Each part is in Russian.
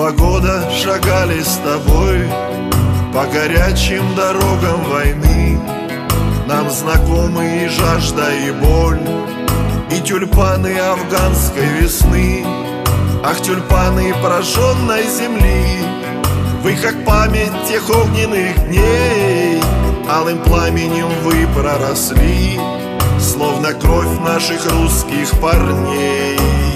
2 года шагали с тобой по горячим дорогам войны. Нам знакомы и жажда, и боль, и тюльпаны афганской весны. Ах, тюльпаны пораженной земли, вы как память тех огненных дней. Алым пламенем вы проросли, словно кровь наших русских парней.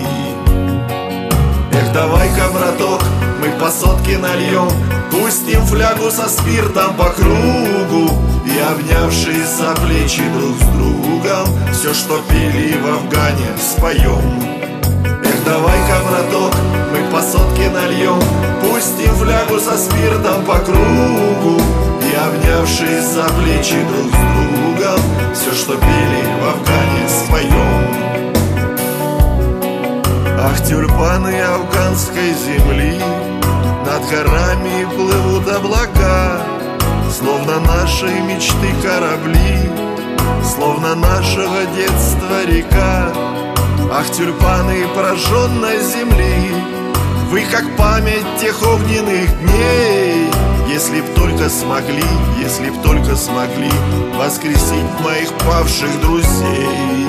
Эх, давай-ка, браток, мы по сотке нальем, пустим флягу со спиртом по кругу, и, обнявшись за плечи друг с другом, все, что пели в Афгане, споем. Эх, давай-ка, браток, мы по сотке нальем, пустим флягу со спиртом по кругу, и, обнявшись за плечи друг с другом, все, что пели в Афгане, споем. Ах, тюльпаны афганской земли, над горами плывут облака, словно нашей мечты корабли, словно нашего детства река. Ах, тюльпаны пораженной земли, вы как память тех огненных дней. Если б только смогли, если б только смогли воскресить моих павших друзей.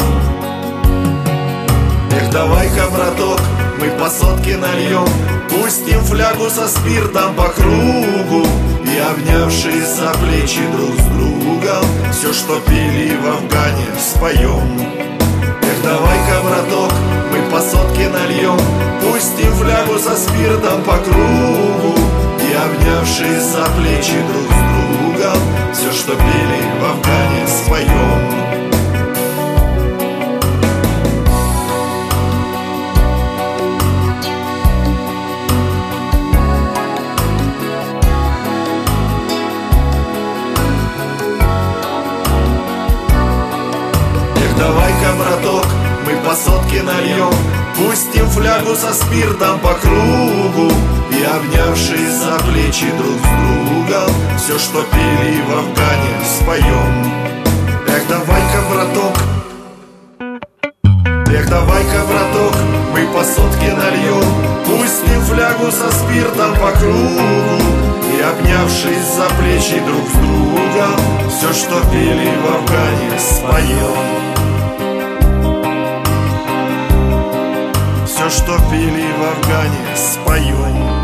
Эх, давай-ка, браток, мы по сотке нальем, пустим флягу со спиртом по кругу, и, обнявшись за плечи друг с другом, все, что пели в Афгане, споем. Эх, давай-ка, браток, мы по сотке нальем, пустим флягу со спиртом по кругу, и, обнявшись за плечи друг с другом, все, что пели в Афгане, споем. Давай-ка, браток, мы по сотке нальем, пустим флягу со спиртом по кругу, и, обнявшись за плечи друг с другом, все, что пели в Афгане, споем. Эх, давай-ка, браток, эх, давай-ка, браток, мы по сотке нальем, пустим флягу со спиртом по кругу, и, обнявшись за плечи друг с другом, все, что пели в Афгане, споем. Все, что пели в Афгане, споем.